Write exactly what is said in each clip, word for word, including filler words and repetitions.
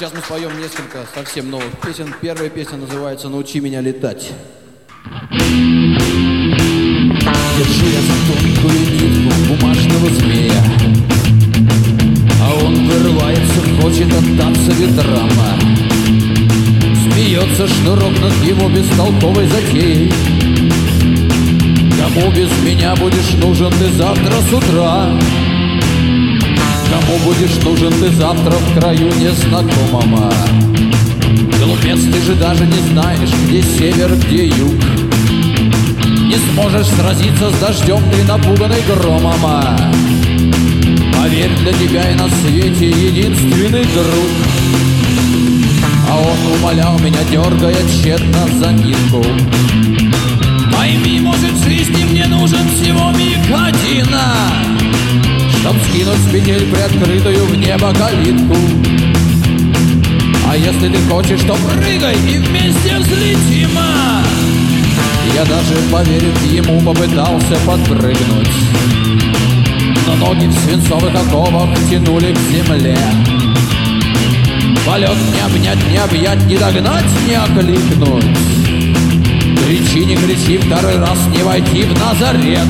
Сейчас мы споем несколько совсем новых песен. Первая песня называется «Научи меня летать». Держу я за тонкую нитку бумажного змея, а он вырывается, хочет отдаться ветрам. Смеется шнурок над его бестолковой затеей. Кому без меня будешь нужен ты завтра с утра? Кому будешь нужен ты завтра в краю незнакомом? Глупец, ты же даже не знаешь, где север, где юг. Не сможешь сразиться с дождем, ты напуганный громом. Поверь, для тебя и на свете единственный друг. А он умолял меня, дергая тщетно за нитку. Пойми, может, в жизни мне нужен всего миг один, чтоб скинуть с петель приоткрытую в небо калитку. А если ты хочешь, то прыгай и вместе взлетим. Я даже, поверив ему, попытался подпрыгнуть, но ноги в свинцовых оковах тянули к земле. Полет не обнять, не объять, не догнать, не окликнуть. Кричи, не кричи, второй раз не войти в Назарет.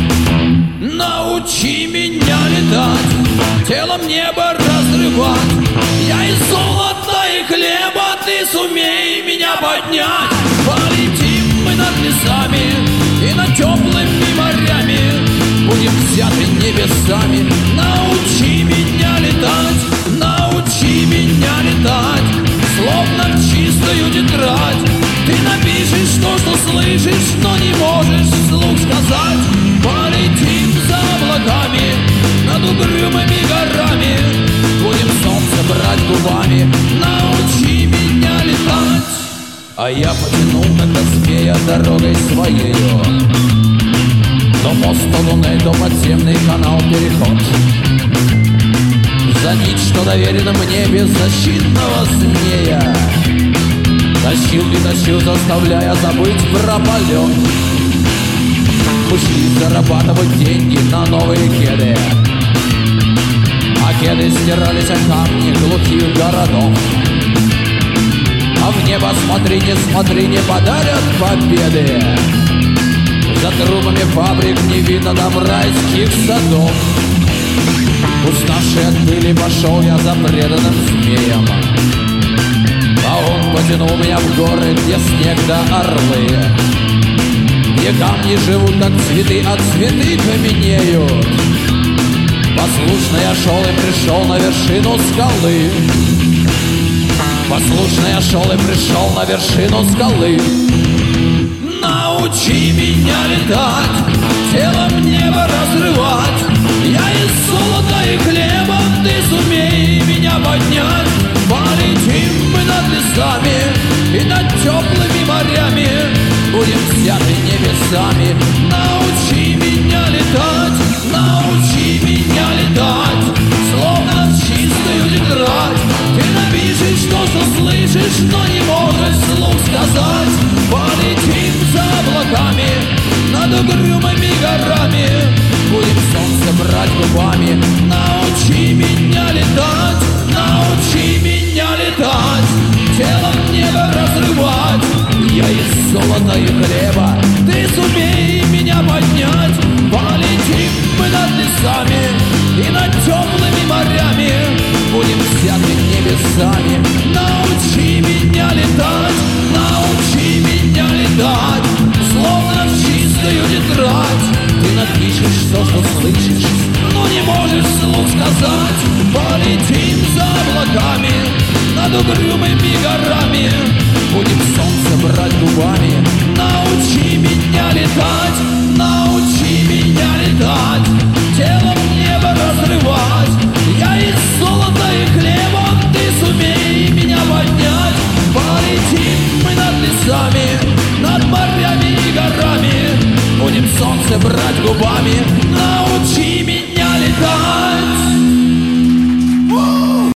Научи меня летать, телом небо разрывать. Я из золота и хлеба, ты сумей меня поднять. Полетим мы над лесами и над теплыми морями, будем взяты небесами. Научи меня летать, научи меня летать, словно в чистую тетрадь. Ты напишешь то, что слышишь, но не можешь вслух сказать. Полетим за облаками над угрюмыми горами, будем солнце брать губами. Научи меня летать. А я потянул тогда змея дорогой своею. То мост, то луны, то подземный канал переход. За нить, что доверена мне, беззащитного змея. Тащил и тащил, заставляя забыть про полет. Мы шли зарабатывать деньги на новые кеды, а кеды стирались о камни глухих городов. А в небо смотри, не смотри, не подарят победы. За трубами фабрик не видно там райских садов. Уставший от пыли пошел я за преданным змеем, а он потянул меня в горы, где снег да орлы, где камни живут, как цветы, а цветы каменеют. Послушно я шел и пришел на вершину скалы. Послушно я шел и пришел на вершину скалы. Научи меня летать, телом небо разрывать. Я из золота и хлеба, ты сумей меня поднять. Полетим мы над лесами и над теплыми морями, будем взяты небесами. Научи меня летать, научи меня летать, словно в чистую тетрадь. Ты напишешь то, что слышишь, но не можешь вслух сказать. Полетим за облаками над угрюмыми горами, будем солнце брать губами. Научи меня летать, научи меня летать, телом небо разрывать. Я из золота и хлеба, ты сумей меня поднять. Полетим мы над лесами и над теплыми морями, будем взяты небесами. Научи меня летать, научи меня летать, словно в чистую тетрадь. Ты напишешь все, что слышишь, но не можешь вслух сказать. Полетим за облаками над угрюмыми горами, будем солнце брать губами. Научи меня летать, научи меня летать, телом небо разрывать. Я из золота и хлеба, ты сумей меня поднять. Полетим мы над лесами, над морями и горами, будем солнце брать